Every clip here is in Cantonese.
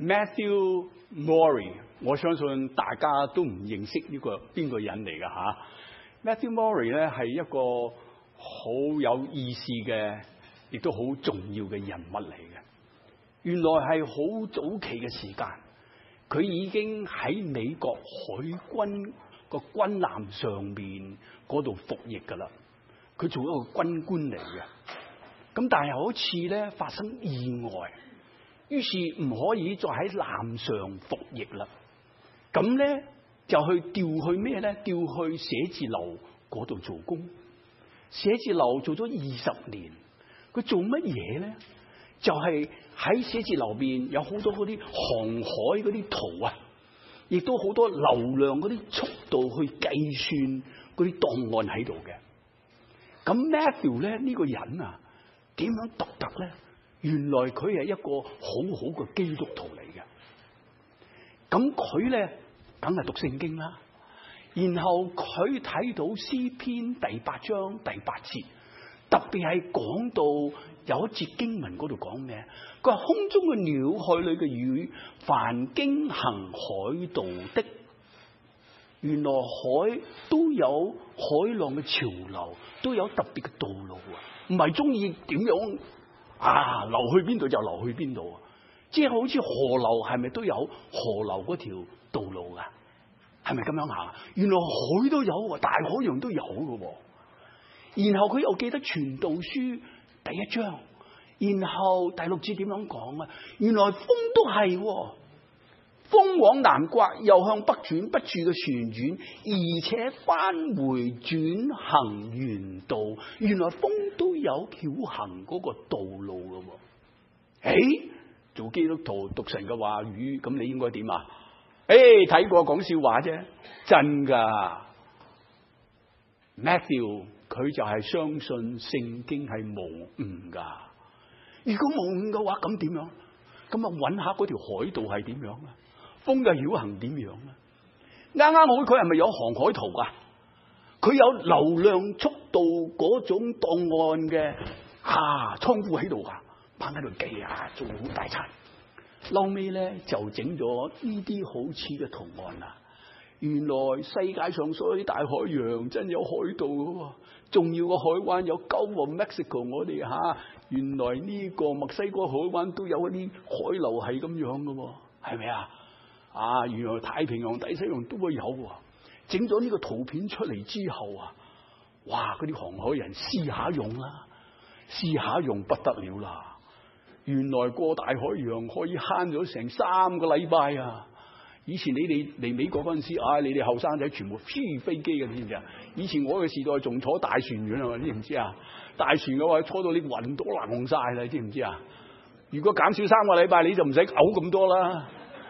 Matthew Maury， 我相信大家都唔認識呢個邊個人嚟㗎嚇。Matthew Maury 咧係一個好有意思嘅，亦都好重要嘅人物嚟嘅。原來係好早期嘅時間，佢已經喺美國海軍個軍艦上面嗰度服役㗎啦。佢做一個軍官嚟嘅，咁但係有一次咧發生意外，於是唔可以再喺艦上服役啦。咁咧就調去咩咧？調去寫字樓嗰度做工。寫字樓做咗20年，佢做乜嘢咧？就係喺寫字樓邊有好多嗰啲航海嗰啲圖啊，亦都好多流量嗰啲速度去計算嗰啲檔案喺度嘅。咁 Matthew 咧呢個人啊，點樣獨特咧？原來佢係一個好好嘅基督徒嚟嘅。咁佢咧梗係讀聖經啦，然後佢睇到詩篇第8章第8節，特別係講到有一節經文嗰度講咩？佢話空中嘅鳥、海裏嘅魚，凡經行海道的，原來海都有海浪嘅潮流，都有特別嘅道路啊！唔係中意點樣啊流去邊度就流去邊度啊！即係好似河流係咪都有河流嗰條道路噶？係咪咁樣行？原來海都有，大海洋都有噶。然後佢又記得傳道書第1章，然後第6節點樣講啊？原來風都係，風往南刮，又向北轉，不住嘅旋轉，而且翻回轉行原道。原來風都有曉行嗰個道路噶。做基督徒讀神嘅話語，咁你應該點啊？睇過講笑話啫，真噶。Matthew 佢就係相信聖經係無誤噶。如果無誤嘅話，咁點樣？咁啊，揾下嗰條海道係點樣啊？風嘅曉行點樣啊？啱啱好佢係咪有航海圖啊？佢有流量速度嗰種檔案嘅倉庫喺度噶，擺喺度記啊，做好大餐。後尾咧就整咗呢啲好似嘅圖案啦。原來世界上所有啲大海洋真有海盜嘅，重要個海灣有Gulf of Mexico，我哋原來呢個墨西哥海灣都有一啲海流係咁樣嘅，係咪啊？原來太平洋、大西洋都會有。整咗呢個圖片出嚟之後啊，哇！嗰啲航海人試下用啦，試下用不得了啦。原來過大海洋可以慳咗成3個禮拜啊！以前你哋嚟美國嗰陣時，你哋後生仔全部飛機嘅，你知唔知啊？以前我嘅時代仲坐大船嘅啊，你知唔知啊？大船嘅話坐到你暈都爛晒啦，你知唔知啊？如果減少3個禮拜，你就唔使嘔咁多啦，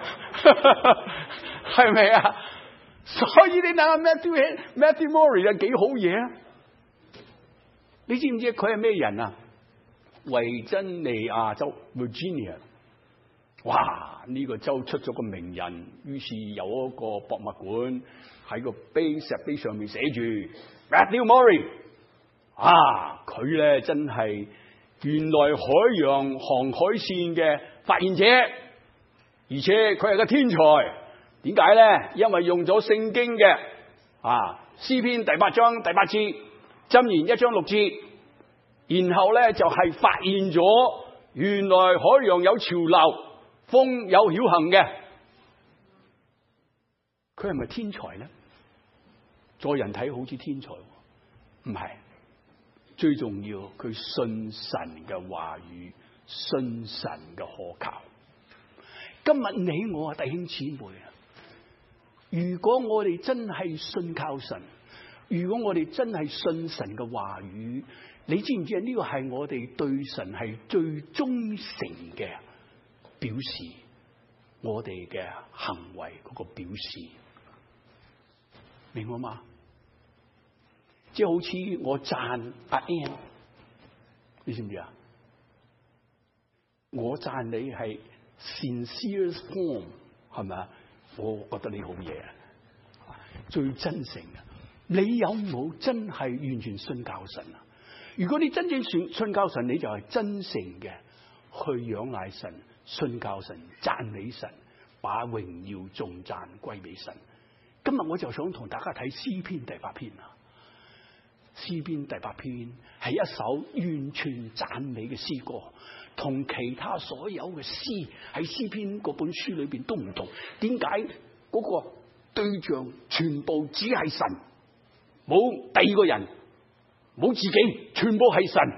係咪啊？所以你睇下 Matthew Maury 啊，幾好嘢啊！你知唔知佢係咩人啊？維珍尼亞州 Virginia， 哇！呢個州出咗個名人，於是有一個博物館喺個石碑上面寫住 Matthew Maury。佢咧真係原來海洋航海線嘅發現者，而且佢係個天才。點解咧？因為用咗聖經嘅詩篇第8章第8節，箴言1章6節，然後咧就係發現咗原來海洋有潮流，風有曉行嘅。佢係咪天才咧？在人睇好似天才，唔係。最重要，佢信神嘅話語，信神嘅可靠。今日你我弟兄姊妹啊，如果我哋真係信靠神，如果我哋真係信神嘅話語，你知唔知啊？呢個係我哋對神係最忠誠嘅表示，我哋嘅行為嗰個表示，明白嗎？即係好似我讚阿 Ann， 你知唔知啊？我讚你係 sincere form， 係咪啊？我覺得你好嘢啊，最真誠啊！你有冇真係完全信靠神啊？如果你真正信靠神，你就係真誠嘅去仰賴神， 信靠神、讚美神，把榮耀頌讚歸俾神。今日我就想同大家睇詩篇第8篇啊！詩篇第8篇係一首完全讚美嘅詩歌，同其他所有嘅詩喺詩篇嗰本書裏邊都唔同。點解嗰個對象全部只係神，冇第二個人，冇自己，全部係神？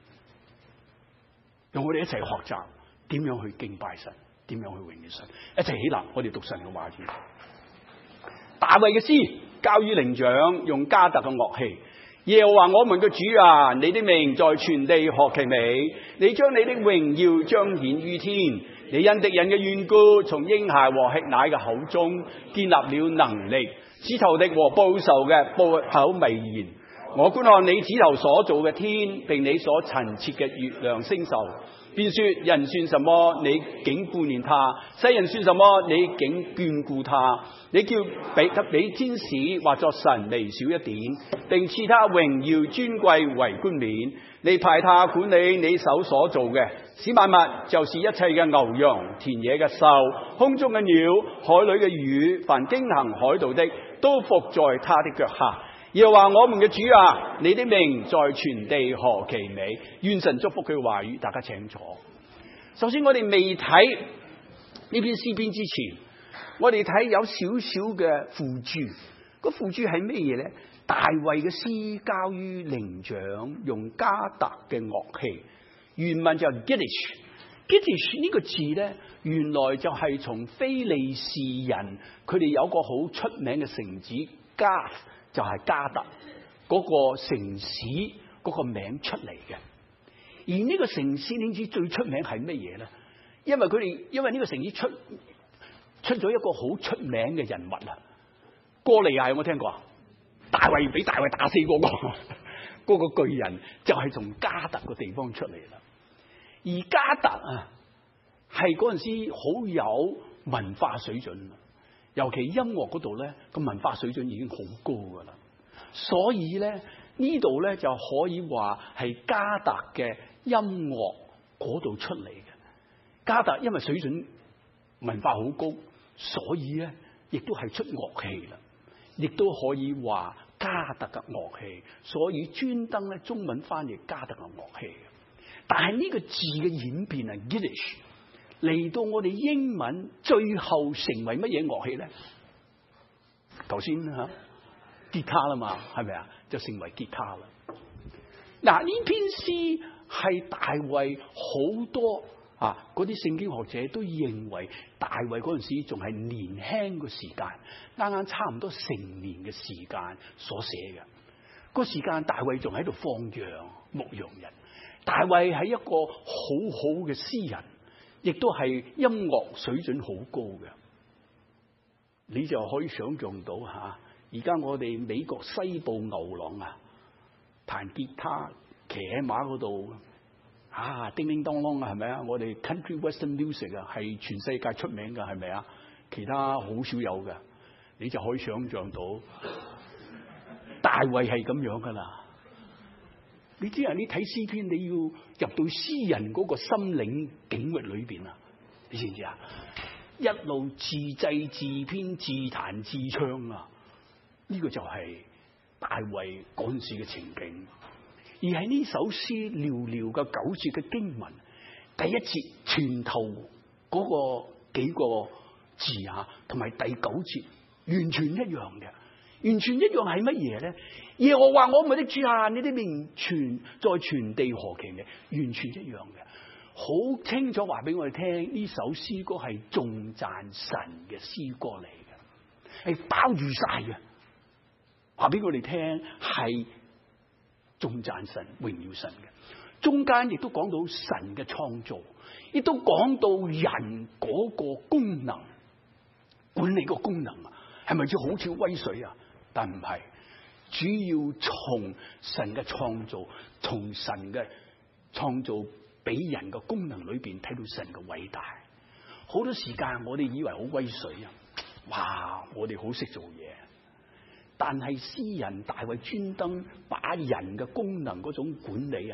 讓我哋一齊學習點樣去敬拜神，點樣去榮耀神。一齊起立，我哋讀神嘅話語。大衛嘅詩交於伶長，用迦特嘅樂器。耶和華我們嘅主啊，你的名在全地何其美！你將你的榮耀彰顯於天，你因敵人嘅緣故，從嬰孩和吃奶嘅口中建立了能力，使仇敵和報仇嘅閉口微言。我觀看你指頭所造嘅天，並你所陳設嘅月亮星宿，便說：人算什麼，你竟顧念他；世人算什麼，你竟眷顧他。你叫比天使或作神微小一點，並賜他榮耀尊貴為冠冕。你派他管理你手所造嘅，使萬物，就是一切嘅牛羊、田野嘅獸、空中嘅鳥、海裏嘅魚，凡經行海道的，都伏在他的腳下。耶和華我們嘅主啊，你的名在全地何其美！願神祝福佢嘅話語，大家請坐。首先我哋未睇呢篇詩篇之前，我哋睇有少少嘅附註。個附註係咩嘢咧？大衛嘅詩交於伶長，用迦特嘅樂器。原文就係 Giddish 呢個字咧，原來就係從非利士人佢哋有個好出名嘅城市 Gath，就係迦特嗰個城市嗰個名出嚟嘅。而呢個城市你知最出名係乜嘢咧？因為呢個城市出咗一個好出名嘅人物啊！歌利亞有冇聽過啊？大衛俾大衛打死嗰個巨人，就係從迦特個地方出嚟啦。而迦特啊，係嗰陣時好有文化水準，尤其音樂嗰度咧，個文化水準已經好高噶啦。所以咧，呢度咧就可以話係迦特嘅音樂嗰度出嚟嘅。迦特因為水準文化好高，所以咧亦都係出樂器啦，亦都可以話迦特嘅樂器。所以專登咧中文翻譯迦特嘅樂器。但係呢個字嘅演變啊 Giddish 嚟到我哋英文最後成為乜嘢樂器咧？頭先吉他啦嘛，係咪啊？就成為吉他啦。嗱，呢篇詩係大衛好多嗰啲聖經學者都認為大衛嗰陣時仲係年輕嘅時間，啱啱差唔多成年嘅時間所寫嘅。個時間大衛仲喺度放羊牧羊人。大衛係一個好好嘅詩人，亦都係音樂水準好高嘅。你就可以想象到而家我哋美國西部牛郎彈吉他騎喺馬嗰度叮叮當當係咪啊？我哋 Country Western Music 係全世界出名㗎，係咪啊？其他好少有嘅，你就可以想象到大衛係咁樣㗎啦。你知你睇詩篇，你要入到詩人嗰個心靈境域裏邊啊！你知唔知啊？一路自製自編自彈自唱啊！呢個就係大衛嗰陣時嘅情景。而喺呢首詩寥寥嘅9節嘅經文，第一節前頭嗰個幾個字同埋第9節完全一樣嘅。完全一樣係乜嘢咧？耶和華我們的主啊，你的名在全地何其美！完全一樣嘅，好清楚話俾我哋聽，呢首詩歌係頌讚神嘅詩歌嚟嘅，係包住晒嘅。話俾我哋聽係頌讚神、榮耀神嘅。中間亦都講到神嘅創造，亦都講到人嗰個功能，管理個功能係咪好似威水啊？但唔係，主要從神嘅創造，從神嘅創造俾人嘅功能裏邊睇到神嘅偉大。好多時間我哋以為好威水啊，哇！我哋好識做嘢，但係詩人大衛專登把人嘅功能嗰種管理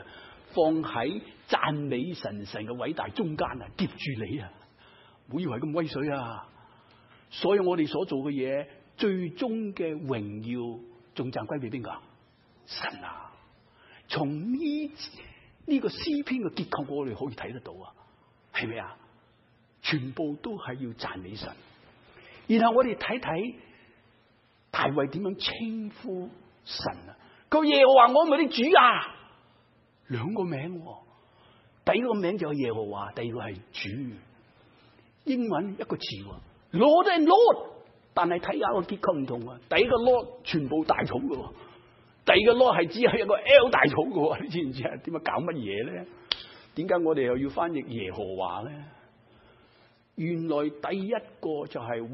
放喺讚美神嘅偉大中間啊，夾住你啊，唔好以為咁威水啊！所以我哋所做嘅嘢，最終嘅榮耀仲讚歸俾邊個？神啊！從呢個詩篇嘅結構，我哋可以睇得到啊，係咪啊？全部都係要讚美神。然後我哋睇睇大衛點樣稱呼神啊？佢耶和華我們的主啊，兩個名，第一個名就係耶和華，第二個係主。英文一個字，Lord and Lord， 但係睇下個結構唔同啊。第一個 Lord 全部大草嘅，第二個 Lord 係只係一個 L 大草嘅，你知唔知啊？點解搞乜嘢咧？點解我哋又要翻譯耶和華咧？原來第一個就係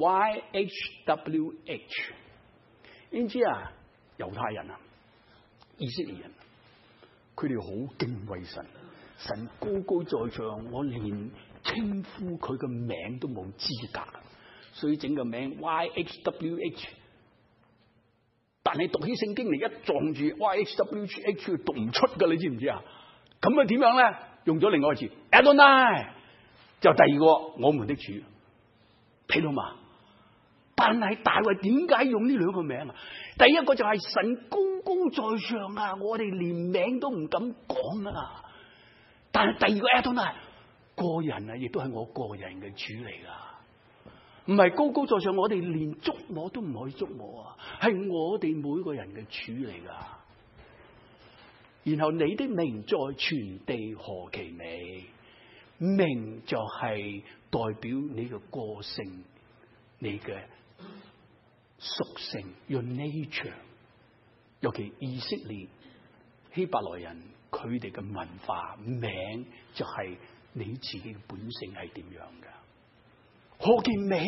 YHWH， 你知啊？猶太人啊，以色列人，佢哋好敬畏神，神高高在上，我連稱呼佢嘅名都冇資格，所以整個名 YHWH。但係讀起聖經嚟，一撞住 YHWH 讀唔出噶，你知唔知啊？咁啊點樣咧？用咗另外一個字 Adonai， 就第二個我們的主，睇到嘛？但係大衛點解用呢兩個名啊？第一個就係神高高在上啊，我哋連名都唔敢講啊。但係第二個 Adonai， 個人啊，亦都係我個人嘅主嚟噶，唔係高高在上，我哋連觸摸都唔可以觸摸啊，係我哋每個人嘅主嚟噶。然後你的名在全地何其美，名就係代表你嘅個性，你嘅屬性 ，your nature。尤其以色列希伯來人，佢哋嘅文化名就係你自己嘅本性係點樣嘅。何其美，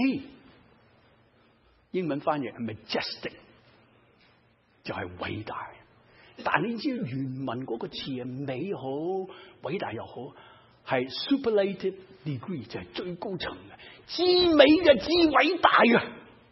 英文翻譯係 majestic， 就係偉大。但你知原文嗰個詞係美好、偉大又好，係 superlative degree， 就係最高層嘅，至美嘅、至偉大嘅，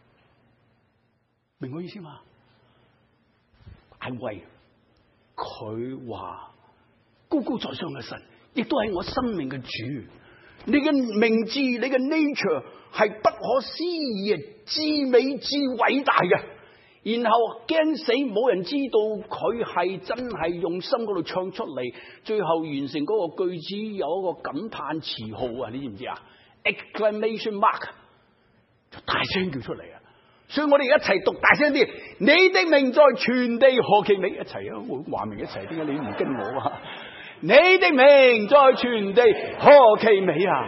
明我意思嘛？大衛佢話高高在上嘅神，亦都係我生命嘅主。你嘅名字，你嘅 nature 係不可思議嘅，至美至偉大嘅。然後驚死冇人知道佢係真係用心嗰度唱出嚟，最後完成嗰個句子有一個感嘆詞號啊！你知唔知啊 ？exclamation mark 就大聲叫出嚟啊！所以我哋一齊讀大聲啲，你的名在全地何其美，一齊啊！我話明一齊，點解你唔跟我啊？你的名在全地何其美啊！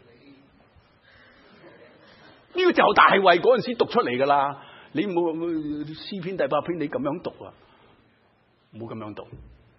呢個就大衛嗰陣時讀出嚟噶啦。你冇詩篇第8篇，你咁樣讀啊？冇咁樣讀。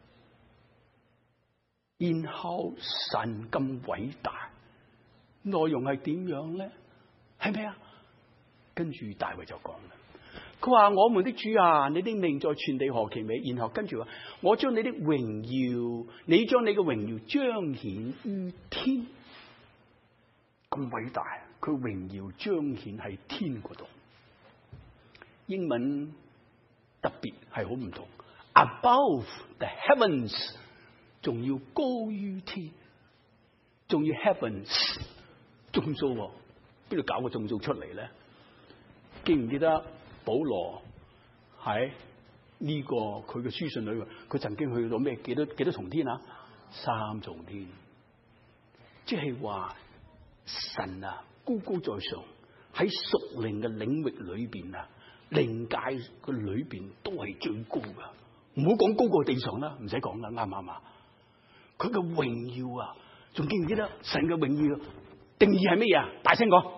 然後神咁偉大，內容係點樣咧？係咪啊？跟住大衛就講啦，佢話我們的主啊，你的名在全地何其美。然後跟住話，我將你的榮耀，你將你嘅榮耀彰顯於天。咁偉大，佢榮耀彰顯喺天嗰度。英文特別係好唔同 ，above the heavens， 仲要高於天，仲要 heavens 眾數，邊度搞個眾數出嚟咧？記唔記得保羅喺呢個佢嘅書信裏邊，佢曾經去到咩幾多重天啊？3重天，即係話神啊高高在上，喺屬靈嘅領域裏邊啊。靈界個裏邊都係最高噶，唔好講高過地上啦，唔使講啦，啱唔啱啊？佢嘅榮耀啊，仲記唔記得神嘅榮耀定義係乜嘢啊？大聲講，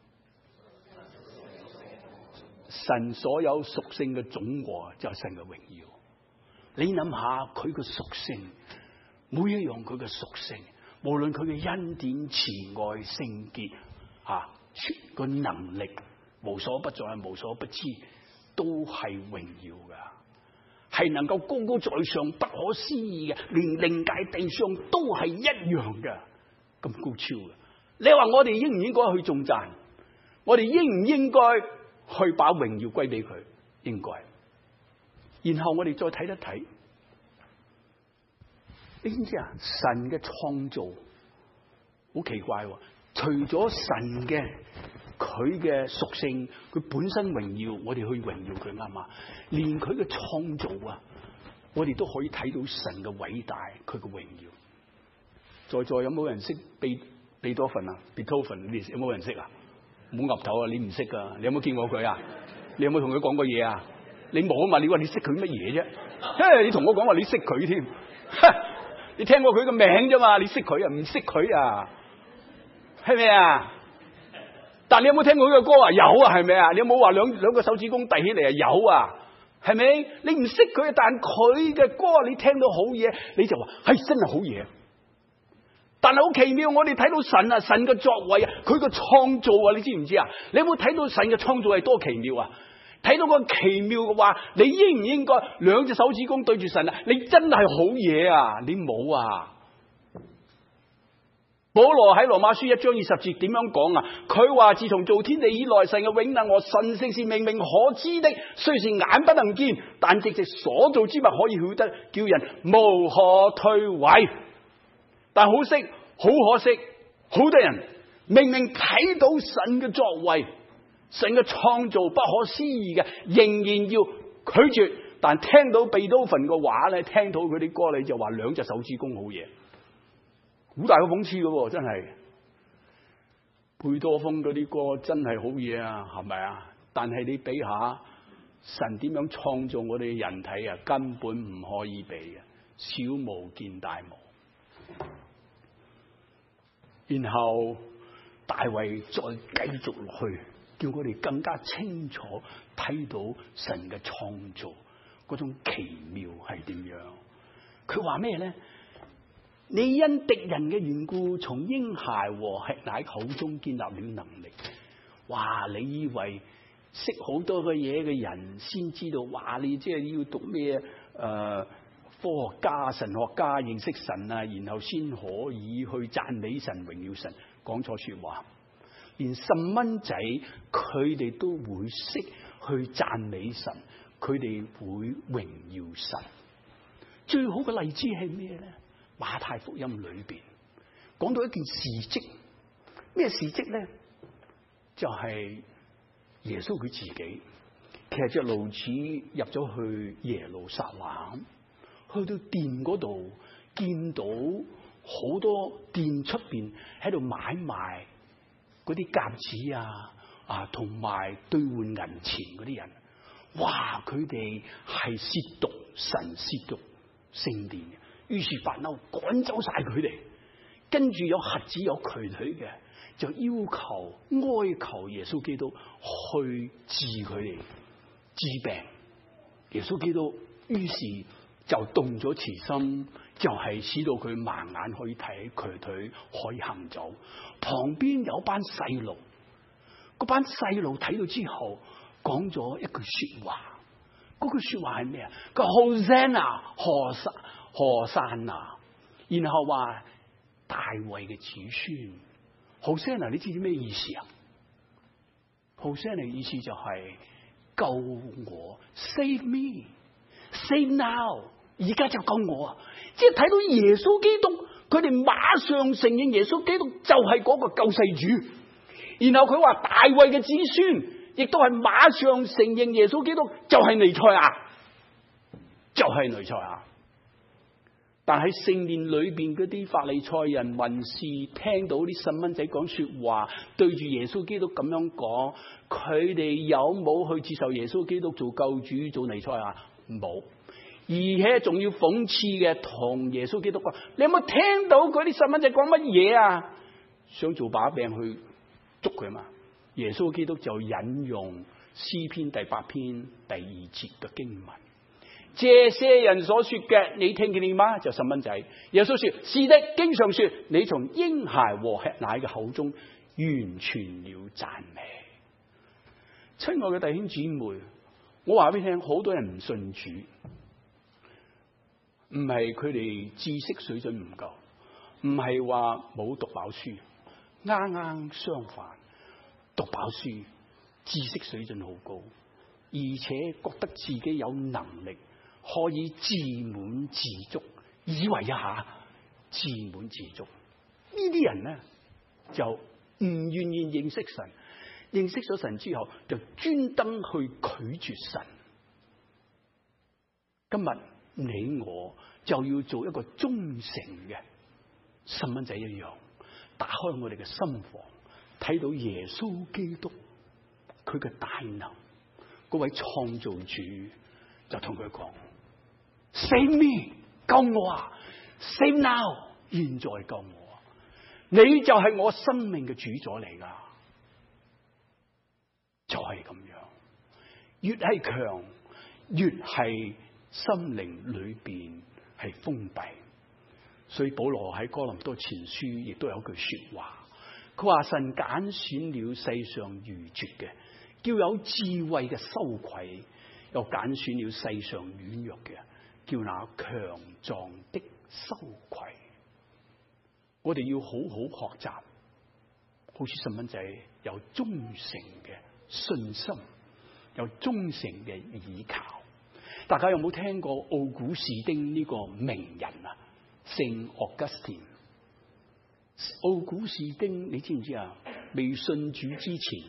神所有屬性嘅總和就係神嘅榮耀。你諗下佢嘅屬性，每一樣佢嘅屬性，無論佢嘅恩典、慈愛、聖潔個能力。無所不在，無所不知，都係榮耀噶，係能夠高高在上、不可思議嘅，連靈界地上都係一樣嘅，咁高超嘅。你話我哋應唔應該去頌讚？我哋應唔應該去把榮耀歸俾佢？應該。然後我哋再睇一睇你知唔知啊？神嘅創造好奇怪喎，除咗神嘅佢嘅屬性，佢本身榮耀，我哋去榮耀佢啱嘛？連佢嘅創造啊，我哋都可以睇到神嘅偉大，佢嘅榮耀。在座有冇人識貝多芬啊 ？Beethoven 你有冇人識啊？冇岌頭啊！你唔識噶，你有冇見過佢啊？你有冇同佢講過嘢啊？你冇啊嘛？你話你識佢乜嘢啫？你同我講話你識佢添，你聽過佢個名啫嘛？你識佢啊？唔識佢啊？係咪啊？但你有冇聽過佢嘅歌啊？有啊，係咪啊？你有冇話兩個手指公遞起嚟啊？有啊，係咪？你唔識佢，但佢嘅歌你聽到好嘢，你就話係真係好嘢。但係好奇妙，我哋睇到神啊，神嘅作為啊，佢嘅創造啊，你知唔知啊？你有冇睇到神嘅創造係多奇妙啊？睇到個奇妙嘅話，你應唔應該兩隻手指公對住神啊？你真係好嘢啊！你冇啊？保羅喺羅馬書1章20節點樣講啊？佢話自從造天地以來，神嘅永能和神性是明明可知的，雖是眼不能見，但藉着所造之物可以曉得，叫人無可推諉。但好可惜，好多人明明睇到神嘅作為，神嘅創造不可思議嘅，仍然要拒絕。但聽到貝多芬嘅話咧，聽到佢啲歌，你就話兩隻手指公好嘢，好大個諷刺嘅，真係。貝多芬嗰啲歌真係好嘢啊，係咪啊？但係你比下神點樣創造我哋人體啊，根本唔可以比嘅，小巫見大巫。然後大衛再繼續落去，叫我哋更加清楚睇到神嘅創造嗰種奇妙係點樣。佢話咩咧？你因敵人嘅緣故，從嬰孩和吃奶口中建立了能力。哇！你以為識好多嘅嘢嘅人先知道？哇！你即係要讀咩科學家、神學家認識神啊，然後先可以去讚美神、榮耀神。講錯說話，連細蚊仔佢哋都會識去讚美神，佢哋會榮耀神。最好嘅例子係咩咧？馬太福音裏邊講到一件事蹟，咩事蹟咧？就係耶穌佢自己騎着驢子入咗去耶路撒冷。去到店嗰度，見到好多店出邊喺度買賣嗰啲鴿子啊，同埋兌換銀錢嗰啲人，哇！佢哋係褻瀆神、褻瀆聖殿嘅。於是發嬲，趕走晒佢哋。跟住有瞎子有瘸腿嘅，就要求哀求耶穌基督去治佢哋治病。耶穌基督於是就動咗慈心，就係使到佢盲眼可以睇，瘸腿可以行走。旁邊有班細路，嗰班細路睇到之後，講咗一句說話。嗰句說話係咩啊？個 Hosanna 何山啊，然後話大衛嘅子孫。Hosanna 你知唔知咩意思啊？Hosanna 意思就係救我 ，save me，save now。而家就救我啊！即係睇到耶穌基督，佢哋馬上承認耶穌基督就係嗰個救世主。然後佢話大衛嘅子孫，亦都係馬上承認耶穌基督就係彌賽亞，就係彌賽亞。但喺聖殿裏邊嗰啲法利賽人、文士聽到啲細蚊仔講說話，對住耶穌基督咁樣講，佢哋有冇去接受耶穌基督做救主、做彌賽亞？冇。而且仲要諷刺嘅，同耶穌基督講：你有冇聽到嗰啲細蚊仔講乜嘢啊？想做把柄去捉佢嘛？耶穌基督就引用詩篇第8篇第2節嘅經文：這些人所說嘅，你聽見了嗎？就細蚊仔。耶穌說：是的，經上說，你從嬰孩和吃奶嘅口中完全了讚美。親愛嘅弟兄姊妹，我話俾你聽，好多人唔信主。唔係佢哋知識水準唔夠，唔係話冇讀飽書，啱相反，讀飽書，知識水準好高，而且覺得自己有能力可以自滿自足， 以為一下自滿自足。呢啲人咧就唔願意認識神，認識咗神之後就專登去拒絕神。今日你我就要做一個忠誠嘅細蚊仔一樣，打開我哋嘅心房，睇到耶穌基督佢嘅大能，嗰位創造主就同佢講 ：Save me， 救我啊 ！Save now， 現在救我啊！你就係我生命嘅主宰嚟噶，就係咁樣。越係強，越係心靈裏邊係封閉。所以保羅喺哥林多前書亦都有句說話，佢話神揀選了世上愚拙嘅，叫有智慧嘅羞愧；又揀選了世上軟弱嘅，叫那強壯的羞愧。我哋要好好學習，好似細蚊仔有忠誠嘅信心，有忠誠嘅倚靠。大家有冇聽過奧古斯丁呢個名人啊？聖 Augustine。奧古斯丁你知唔知啊？未信主之前，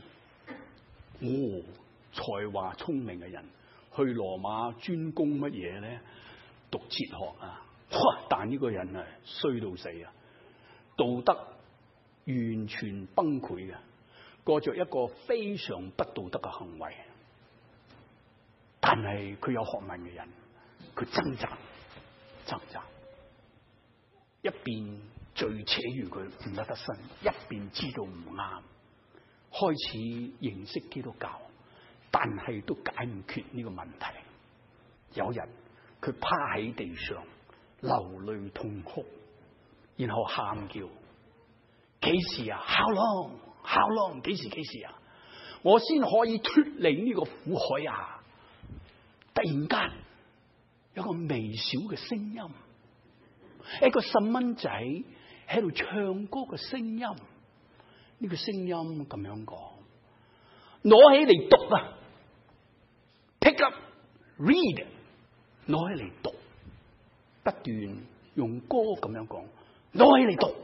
才華聰明嘅人去羅馬專攻乜嘢咧？讀哲學啊！但呢個人啊衰到死啊！道德完全崩潰嘅，過着一個非常不道德嘅行為。但係佢有學問嘅人，佢掙扎，一邊罪扯住佢唔得身，一邊知道唔啱，開始認識基督教，但係都解唔決呢個問題。有日佢趴喺地上流淚痛哭，然後喊叫：幾時啊 ？How long？ 幾時啊？我先可以脫離呢個苦海啊！突然間有個微小嘅聲音，一個細蚊仔喺度唱歌嘅聲音。呢個聲音咁樣講：攞起嚟讀啊 ！Pick up, read， 攞起嚟讀，不斷用歌咁樣講，攞起嚟讀。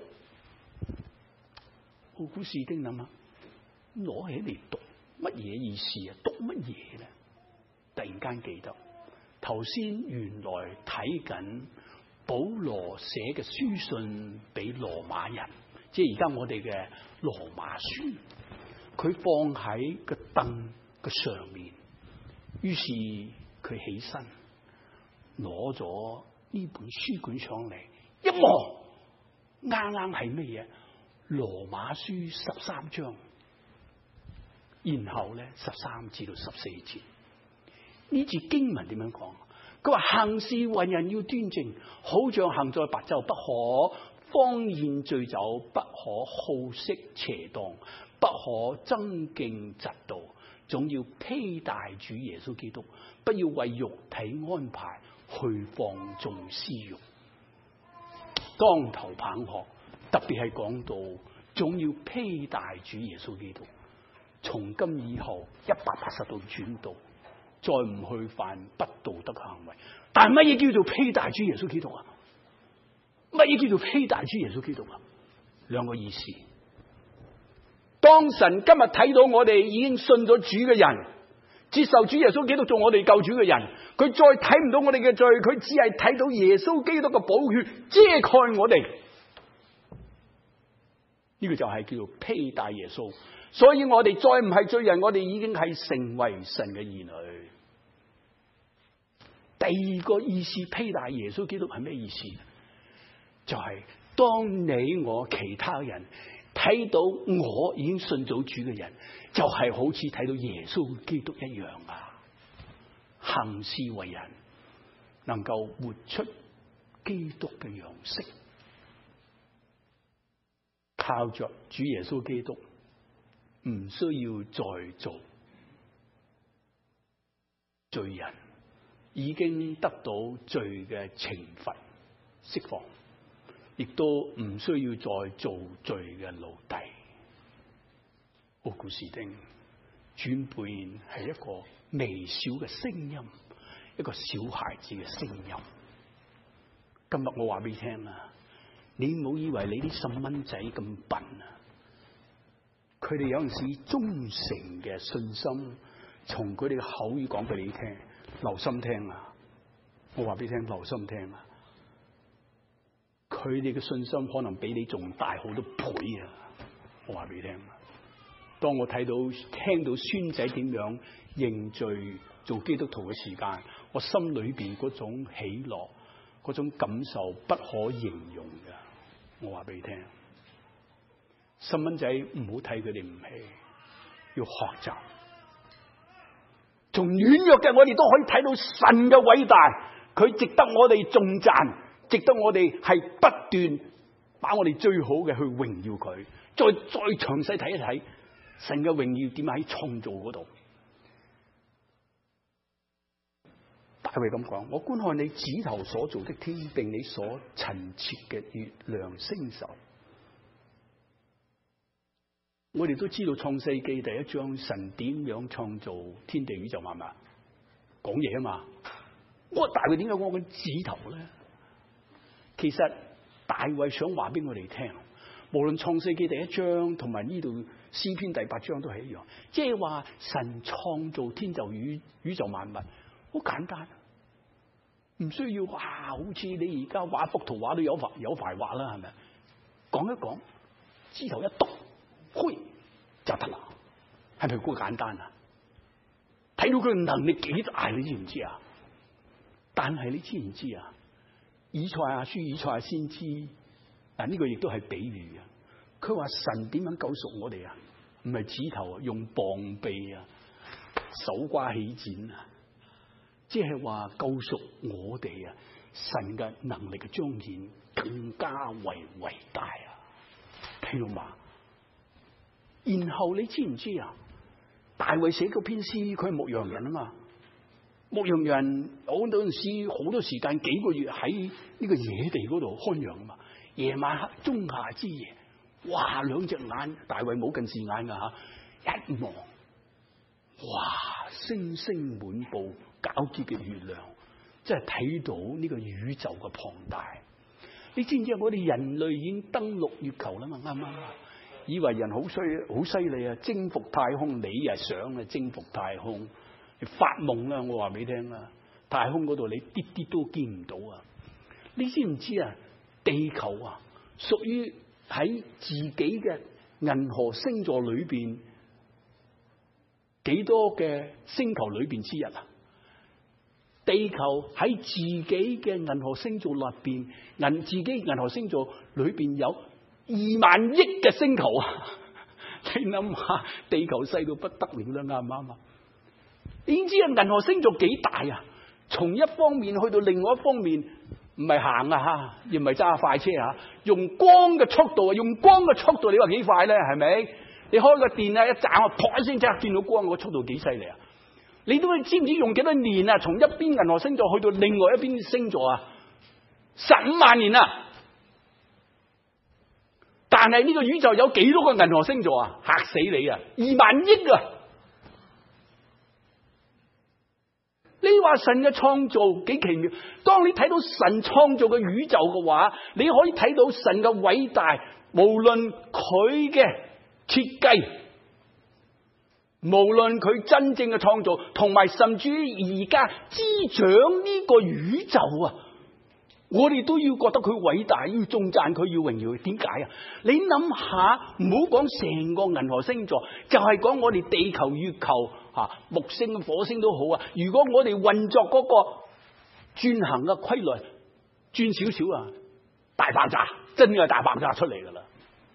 奧古斯丁諗下，攞起嚟讀乜嘢意思啊？讀乜嘢咧？突然間記得，頭先原來睇緊保羅寫嘅書信俾羅馬人，即係而家我哋嘅羅馬書，佢放喺個凳嘅上面。於是佢起身，攞咗呢本書卷上嚟，一望，啱啱係乜嘢？羅馬書13章，然後咧13至到14節。呢節經文點樣講？佢話行事為人要端正，好像行在白晝，不可荒宴醉酒，不可好色邪蕩，不可爭競嫉妒，總要披戴主耶穌基督，不要為肉體安排去放縱私欲。當頭棒喝，特別係講到總要披戴主耶穌基督，從今以後180度轉到，再唔去犯不道德嘅行為。但係乜嘢叫做披戴主耶穌基督啊？乜嘢叫做披戴主耶穌基督啊？兩個意思。當神今日睇到我哋已經信咗主嘅人，接受主耶穌基督做我哋救主嘅人，佢再睇唔到我哋嘅罪，佢只係睇到耶穌基督嘅寶血遮蓋我哋。呢個就係叫做披戴耶穌。所以我哋再唔係罪人，我哋已經係成為神嘅兒女。第二個意思，披戴耶穌基督係咩意思？就係當你我其他人睇到我已經信咗主嘅人，就係好似睇到耶穌基督一樣啊！行事為人能夠活出基督嘅樣式，靠着主耶穌基督，唔需要再做罪人，已經得到罪嘅懲罰釋放，亦都唔需要再做罪嘅奴隸。奧古斯丁轉變係一個微小嘅聲音，一個小孩子嘅聲音。 今日我話俾你聽啊，你唔好以為你啲細蚊仔咁笨啊！佢哋有陣時忠誠嘅信心，從佢哋嘅口語講俾你聽，留心聽啊！我話俾你聽，留心聽啊！佢哋嘅信心可能比你仲大好多倍啊！我話俾你聽啊！當我聽到孫仔點樣認罪做基督徒嘅時間，我心裏邊嗰種喜樂、嗰種感受不可形容嘅。我話俾你聽，細蚊仔唔好睇佢哋唔起，要學習。從軟弱嘅我哋都可以睇到神嘅偉大，佢值得我哋頌讚，值得我哋係不斷把我哋最好嘅去榮耀佢。再詳細睇一睇神嘅榮耀點喺創造嗰度。大衛咁講，我觀看你指頭所造的天，並你所陳設嘅月亮星宿。我哋都知道創世記第一章神點樣創造天地宇宙萬物，講嘢啊嘛。我大衛點解講緊指頭咧？其實大衛想話俾我哋聽，無論創世記第一章同埋呢度詩篇第8章都係一樣，即係話神創造天就宇宙萬物，好簡單。唔需要好似你而家畫幅圖畫都有排畫啦，係咪？講一講，指頭一篤，開就得啦，係咪好簡單啊？睇到佢嘅能力幾大，你知唔知啊？但係你知唔知啊？以賽亞先知，嗱呢個亦都係比喻啊。佢話神點樣救贖我哋啊？唔係指頭啊，用膀臂啊，手瓜起剪啊。即係話救贖我哋啊，神嘅能力嘅彰顯更加為偉大啊！聽到嘛？然後你知唔知啊？大衛寫嗰篇詩，佢係牧羊人啊嘛，牧羊人好多陣時好多時間幾個月喺呢個野地嗰度看羊啊嘛。夜晚黑中夏之夜，哇兩隻眼，大衛冇近視眼噶吓，一望，哇星星滿布。皎潔嘅月亮，真係睇到呢個宇宙嘅龐大。你知唔知我哋人類已經登陸月球啦嘛？啱唔啱？以為人好犀利啊，征服太空。你又想啊，征服太空？你發夢啦！我話俾你聽啦，太空嗰度你啲啲都見唔到啊！你知唔知啊？地球啊，屬於喺自己嘅銀河星座裏邊幾多嘅星球裏邊之一啊？地球喺自己嘅銀河星座裏邊，自己銀河星座裏邊有2萬億嘅星球啊！你諗下，地球細到不得了啦，啱唔啱啊？你知啊，銀河星座幾大啊？從一方面去到另外一方面，唔係行啊吓，亦唔係揸快車啊，用光嘅速度啊，用光嘅速度，你話幾快咧？係咪？你開個電啊，一盞啊，噗一聲即刻見到光，個速度幾犀利啊！你都知唔知用幾多年啊？從一邊銀河星座去到另外一邊星座啊，15萬年啊！但係呢個宇宙有幾多個銀河星座啊？嚇死你啊！2萬億啊！你話神嘅創造幾奇妙？當你睇到神創造嘅宇宙嘅話，你可以睇到神嘅偉大，無論佢嘅設計。無論佢真正嘅創造，同埋甚至於而家滋長呢個宇宙啊，我哋都要覺得佢偉大，要頌讚佢，要榮耀佢。點解啊？你諗下，唔好講成個銀河星座，就係講我哋地球、月球、木星、火星都好啊。如果我哋運作嗰個轉行嘅規律轉少少啊，大爆炸，真係大爆炸出嚟噶啦！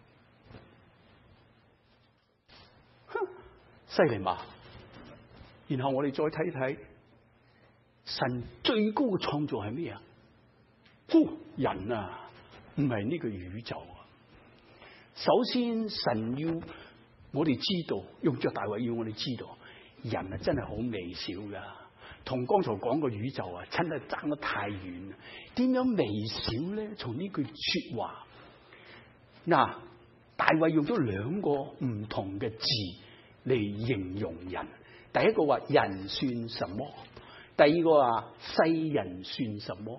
犀利嘛？然後我哋再睇睇神最高嘅創造係咩啊？人啊，唔係呢個宇宙啊。首先神要我哋知道，用着大衛要我哋知道，人啊真係好微小噶，同剛才講個宇宙啊，真係爭得太遠。點樣微小咧？從呢句說話，嗱，大衛用咗2個唔同嘅字嚟形容人。第一個話人算什麼，第二個話世人算什麼。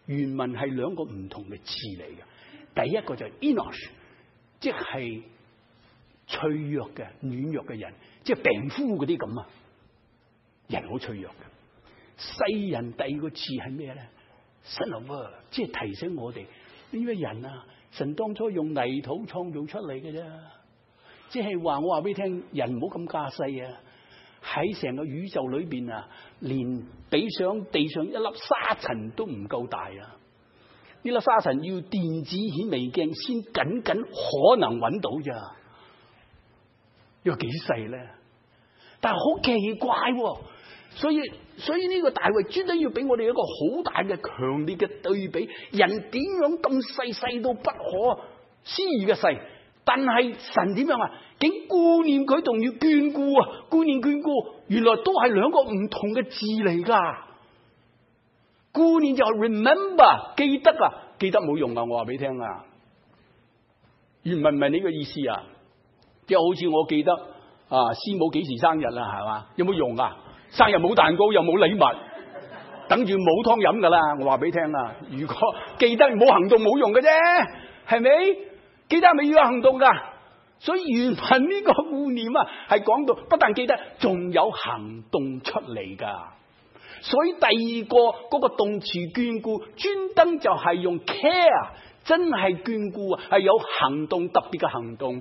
原文係兩個唔同嘅字嚟嘅。第一個就係 Enosh， 即係脆弱嘅、軟弱嘅人，即係病夫嗰啲咁啊。人好脆弱嘅。世人第二個字係咩咧？ Son of God， 即係提醒我哋呢個人啊，神當初用泥土創造出嚟嘅啫。即係話我話俾你聽，人唔好咁架勢啊！喺成個宇宙裏邊啊，連比上地上一粒沙塵都唔夠大啊！呢粒沙塵要電子顯微鏡先僅可能揾到咋？有幾細咧？但係好奇怪喎！所以呢個大衛專登要俾我哋一個好大嘅強烈嘅對比，人點樣咁細到不可思議嘅細，但係神點樣啊？竟顧念佢同要眷顧啊！顧念眷顧，原來都係兩個唔同嘅字嚟噶。顧念就係 remember， 記得啊，記得冇用啊！我話俾你聽啊，原文唔係呢個意思啊，即係好似我記得啊，師母幾時生日啊，係嘛？有冇用啊？生日冇蛋糕又冇禮物，等住冇湯飲噶啦！我話俾你聽啊，如果記得冇行動冇用嘅啫，係咪？記得係咪要有行動噶？所以原文呢個顧念啊，係講到不但記得，仲有行動出嚟噶。所以第二個嗰個動詞眷顧，專登就係用 care， 真係眷顧啊，係有行動，特別嘅行動。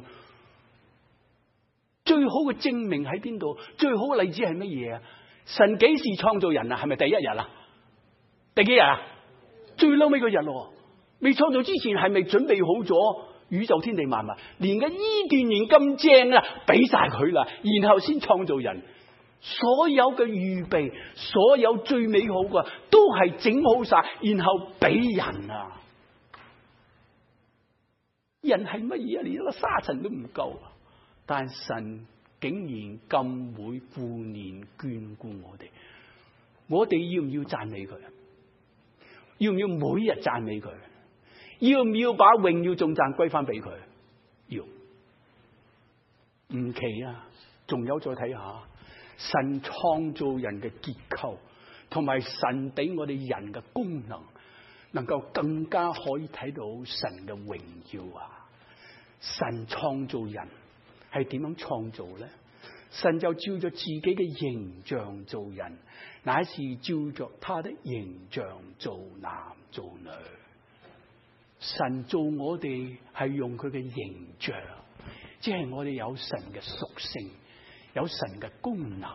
最好嘅證明喺邊度？最好嘅例子係乜嘢啊？神幾時創造人啊？係咪第一日啊？第幾日啊？最嬲尾嗰日咯。未創造之前係咪準備好咗宇宙天地萬物？連個伊甸園咁正啊，俾晒佢啦，然後先創造人。所有嘅預備，所有最美好嘅都係整好晒，然後俾人啊。人係乜嘢啊？連一粒沙塵都唔夠。但神竟然咁會顧念眷顧我哋要唔要讚美佢？要唔要每日讚美佢？要唔要把榮耀頌讚歸翻俾佢？要。唔奇啊！仲有再睇下神創造人嘅結構，同埋神俾我哋人嘅功能，能夠更加可以睇到神嘅榮耀啊！神創造人。係點樣創造咧？神就照着自己嘅形象造人，乃是照着他的形象造男造女。神造我哋係用佢嘅形象，即係我哋有神嘅屬性，有神嘅功能。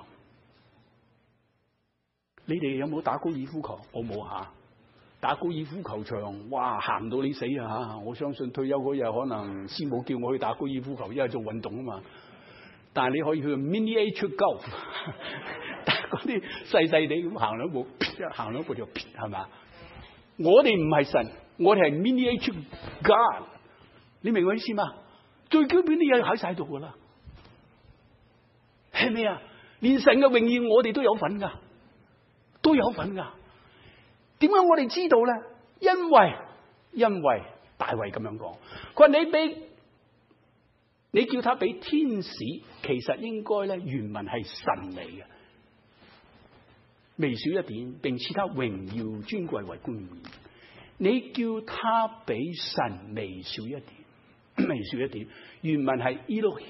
你哋有冇打高爾夫球？我冇吓。打高爾夫球場，哇，行到你死啊吓！我相信退休嗰日可能師母叫我去打高爾夫球，因為做運動啊嘛。但係你可以去 miniature golf， 但係嗰啲細細地咁行兩步就係嘛？我哋唔係神，我哋係 miniature God， 你明我意思嘛？最基本啲嘢喺晒度噶啦，係咪啊？連神嘅榮耀我哋都有份噶，都有份噶。點解我哋知道咧？因為大衛咁樣講，佢話你叫他比天使，其實應該咧原文係神嚟嘅，微小一點，並賜他榮耀尊貴為冠冕。你叫他比神微小一點，微小一點，原文係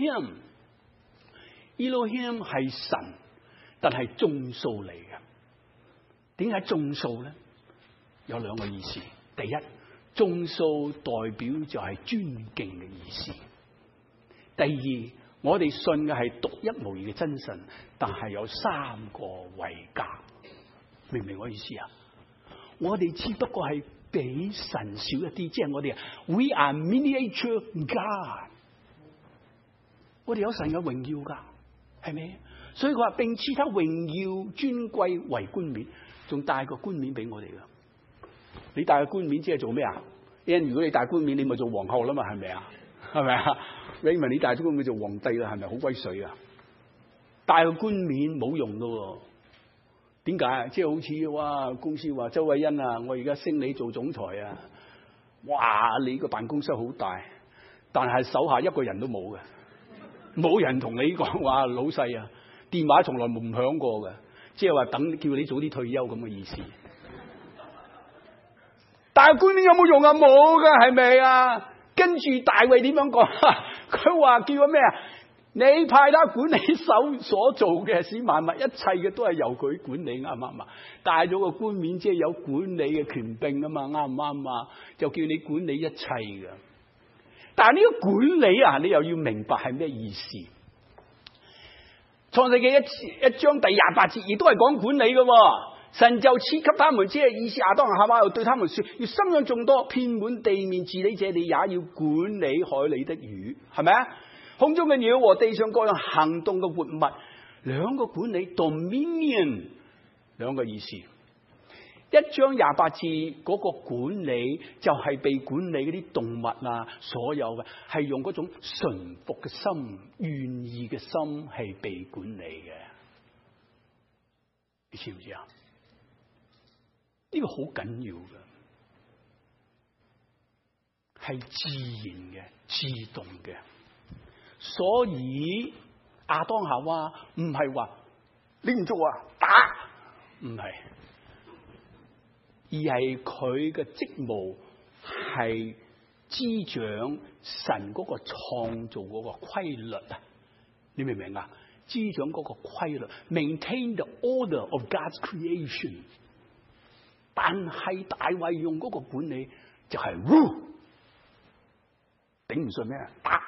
Elohim 係神，但係眾數嚟嘅。點解眾數咧？有兩個意思。第一，眾數代表就係尊敬嘅意思。第二，我哋信嘅係獨一無二嘅真神，但係有三個位格，明唔明我意思啊？我哋只不過係比神少一啲，即係我哋 We are miniature God， 我哋有神嘅榮耀噶，係咪？所以佢話並賜他榮耀尊貴為冠冕，仲帶個冠冕俾我哋噶。你戴個冠冕即係做咩啊？如果你戴冠冕，你咪做皇后啦嘛，係咪啊？係咪啊？你問你戴咗冠冕做皇帝啦，係咪好威水啊？戴個冠冕冇用咯，點解？即係好似哇，公司話周偉欣啊，我而家升你做總裁啊！哇，你個辦公室好大，但係手下一個人都冇嘅，冇人同你講話老細啊，電話從來冇響過嘅，即係話等叫你早啲退休咁嘅意思。 但係冠冕有冇用啊？冇㗎，係咪啊？跟住大衛點樣講？佢話叫佢咩啊？你派他管理手所做嘅使萬物，一切嘅都係由佢管理，啱唔啱啊？帶咗個冠冕，即係有管理嘅權柄啊嘛，啱唔啱啊？就叫你管理一切嘅。但係呢個管理啊，你又要明白係咩意思？創世記一章第28節亦都係講管理嘅。神就賜給他們，即係意思亞當夏娃又對他們說：要生養眾多，遍滿地面，治理這地，也要管理海裏的魚，係咪啊？空中嘅鳥和地上各樣行動嘅活物，兩個管理 dominion， 兩個意思。一章28節嗰個管理就係被管理嗰啲動物啊，所有嘅係用嗰種順服嘅心、願意嘅心係被管理嘅，你知唔知啊？呢個好緊要嘅，係自然嘅、自動嘅。所以亞當夏娃唔係話你唔做啊打，唔係，而係佢嘅職務係滋長神嗰個創造嗰個規律啊！你明唔明啊？滋長嗰個規律 ，maintain the order of God's creation。但係大衛用嗰個管理就係 rule， 頂唔順咩？打！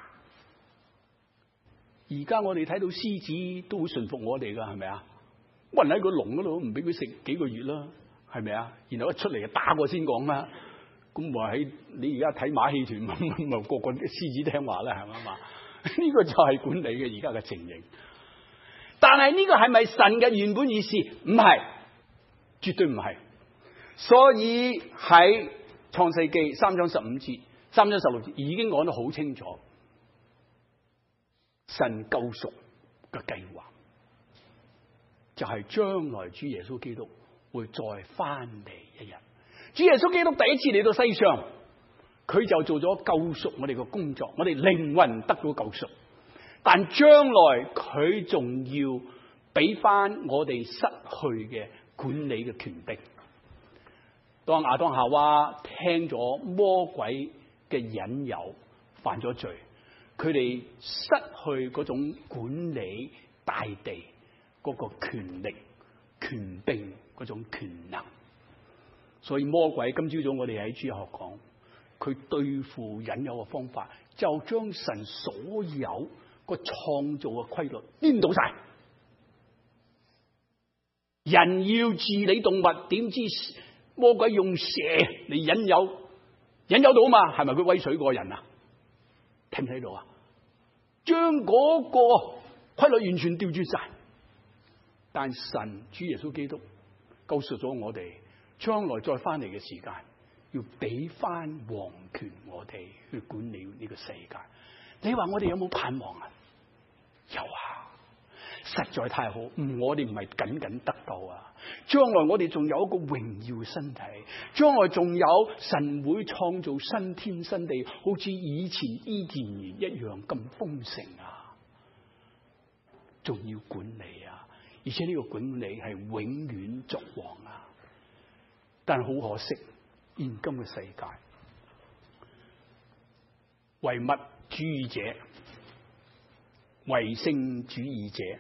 而家我哋睇到獅子都會順服我哋噶，係咪啊？韞喺個籠嗰度唔俾佢食幾個月啦，係咪啊？然後一出嚟就打過先講啦。咁話喺你而家睇馬戲團咪個個獅子聽話啦，係咪嘛？呢個就係管理嘅而家嘅情形。但係呢個係咪神嘅原本意思？唔係，絕對唔係。所以喺創世記3章15節、3章16節已經講得好清楚，神救贖嘅計劃就係將來主耶穌基督會再翻嚟一日。主耶穌基督第一次嚟到世上，佢就做咗救贖我哋嘅工作，我哋靈魂得到救贖。但將來佢仲要俾翻我哋失去嘅管理嘅權柄。當亞當夏娃聽咗魔鬼嘅引誘，犯咗罪，佢哋失去嗰種管理大地嗰個權力、權柄嗰種權能。所以魔鬼今朝早我哋喺主日學講，佢對付引誘嘅方法，就將神所有個創造嘅規律顛倒晒。人要治理動物，點知魔鬼用蛇嚟引誘到嘛？係咪佢威水過人啊？睇唔睇到啊？將嗰個規律完全調轉晒。但神主耶穌基督告訴咗我哋，將來再翻嚟嘅時間，要俾翻皇權我哋去管理呢個世界。你話我哋有冇盼望啊？有啊！實在太好，我哋唔係僅僅得到啊！將來我哋仲有一個榮耀嘅身體，將來仲有神會創造新天新地，好似以前伊甸園一樣咁豐盛啊！仲要管理啊，而且呢個管理係永遠作王啊！但係好可惜，現今嘅世界唯物主義者、唯性主義者，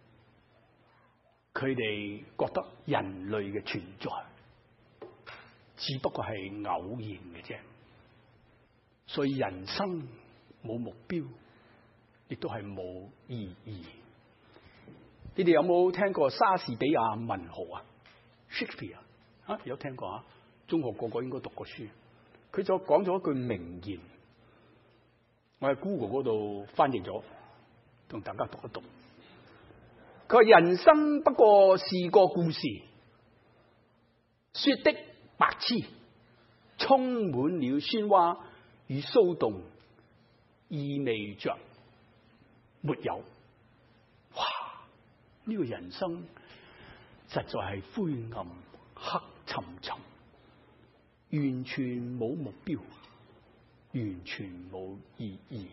佢哋覺得人類嘅存在只不過係偶然嘅啫，所以人生冇目標，亦都係冇意義。你哋有冇聽過莎士比亞文豪啊 Shakespeare 啊？有聽過啊？中學個個應該讀過書。佢就講咗一句名言，我喺 Google 嗰度翻譯咗，同大家讀一讀。佢話人生不過是個故事，說的白痴，充滿了喧嘩與騷動，意味着沒有。哇！呢個人生實在係灰暗、黑沉沉，完全冇目標，完全冇意義。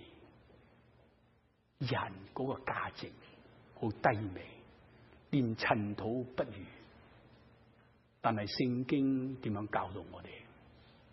人嗰個價值好低微，連塵土不如。但係聖經點樣教導我哋？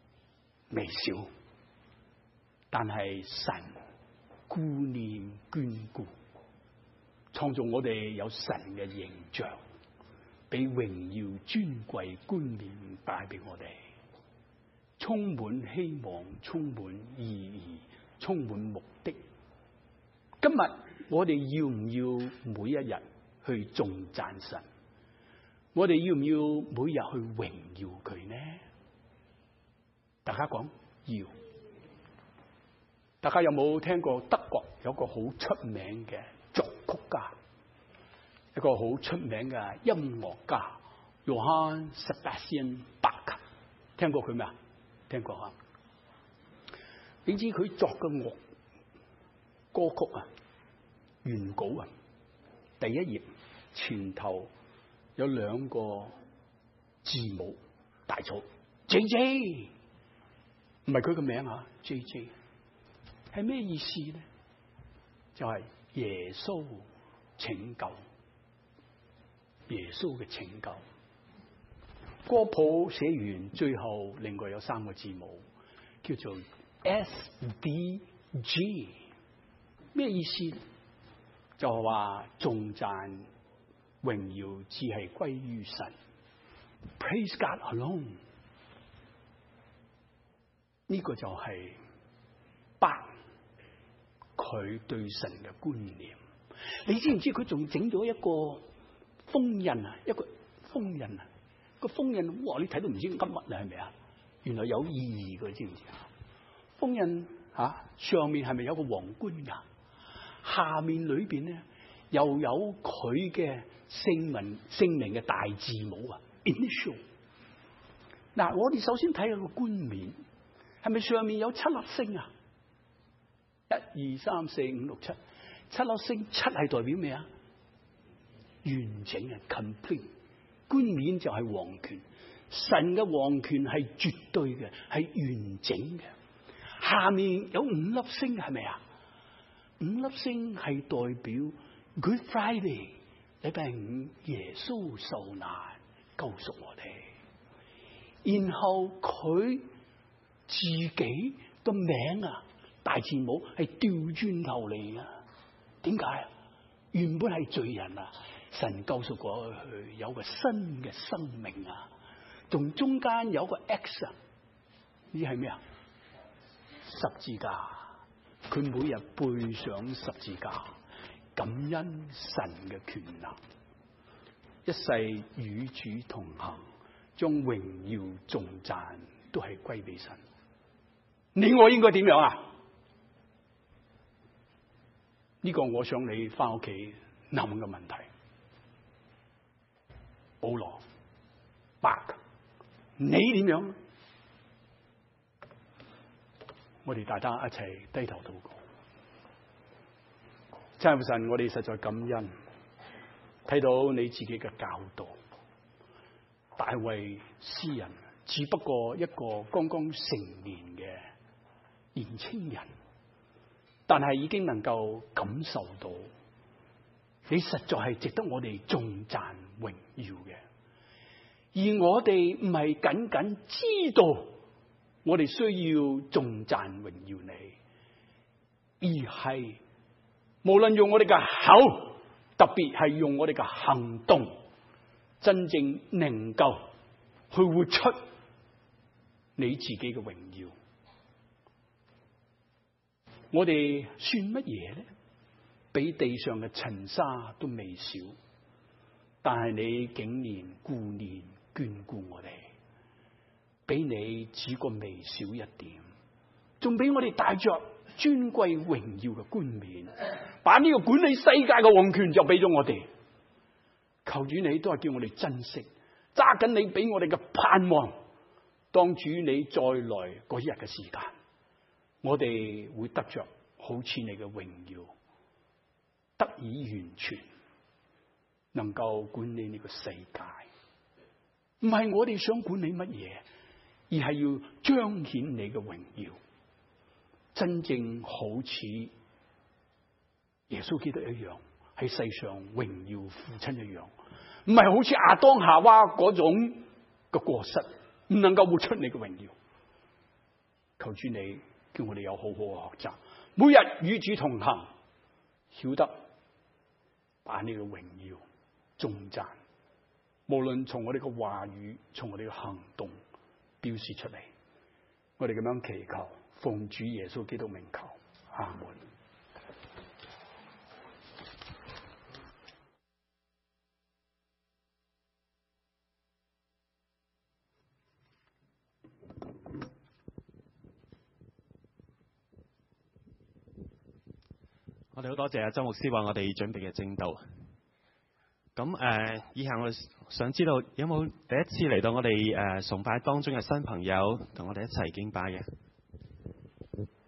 微小，但係神顧念眷顧，創造我哋有神嘅形象，俾榮耀尊貴冠冕帶俾我哋，充滿希望，充滿意義，充滿目的。今日我哋要唔要每一日去頌讚神？我哋要唔要每日去榮耀佢呢？大家講要。大家有冇聽過德國有個好出名嘅作曲家，一個好出名嘅音樂家Johann Sebastian Bach？ 聽過佢咩啊？聽過啊？你知佢作嘅歌曲啊，原稿啊，第一頁前頭有兩個字母大草 JJ， 唔係佢個名啊 JJ。係咩意思咧？就係耶穌拯救，耶穌嘅拯救。歌譜寫完，最後另外有三個字母，叫做 SDG。咩意思？就係話頌讚榮耀只係歸於神 ，Praise God alone。呢個就係佢對神嘅觀念。你知唔知佢仲整咗一個封印啊？一個封印啊！個封印，哇！你睇到唔知噏乜啦，係咪啊？原來有意義嘅，知唔知啊？封印上面係咪有個皇冠噶？下面裏邊咧又有佢嘅姓名嘅大字母啊 ，initial。嗱，我哋首先睇下個冠冕，係咪上面有7粒星啊？1、2、3、4、5、6、7，7粒星，7係代表咩啊？完整嘅 complete。冠冕就係皇權，神嘅皇權係絕對嘅，係完整嘅。下面有5粒星，係咪啊？5粒星係代表 Good Friday， 禮拜5耶穌受難救贖我哋。然後佢自己個名啊，大字母係掉轉頭嚟啊！點解啊？原本係罪人啊，神救贖過去，有個新嘅生命啊！仲中間有個 X 啊，呢係咩啊？十字架，佢每日背上十字架，感恩神嘅權能，一世與主同行，將榮耀頌讚都係歸俾神。你我應該點樣啊？呢個我想你翻屋企諗嘅問題。保羅，Bach，你點樣？我哋大家一齊低頭禱告。親愛嘅神，我哋實在感恩，睇到你自己嘅教導。大衛詩人只不過一個剛剛成年嘅年青人，但係已經能夠感受到你實在係值得我哋頌讚榮耀嘅。而我哋唔係僅僅知道我哋需要頌讚榮耀你，而係無論用我哋嘅口，特別係用我哋嘅行動，真正能夠去活出你自己嘅榮耀。我哋算乜嘢咧？比地上嘅塵沙都微小，但係你竟然顧念眷顧我哋，比你只個微小一點，仲俾我哋帶着尊貴榮耀嘅冠冕，把呢個管理世界嘅王權就俾咗我哋。求主你都係叫我哋珍惜，揸緊你俾我哋嘅盼望。當主你再來嗰一日嘅時間，我哋會得着好似你嘅榮耀，得以完全，能夠管理呢個世界。唔係我哋想管理乜嘢，而係要彰顯你嘅榮耀，真正好似耶穌基督一樣，喺世上榮耀父親一樣，唔係好似亞當夏娃嗰種嘅過失，唔能夠活出你嘅榮耀。 求主你叫我哋有好好嘅學習，每日與主同行，曉得把你嘅榮耀頌讚，無論從我哋嘅話語，從我哋嘅行動表示出嚟。我哋咁樣祈求，奉主耶穌基督名求，阿門。 我哋好多謝阿周牧師為我哋準備嘅證道。咁以下我想知道有冇第一次嚟到我哋崇拜當中嘅新朋友同我哋一齊敬拜嘅？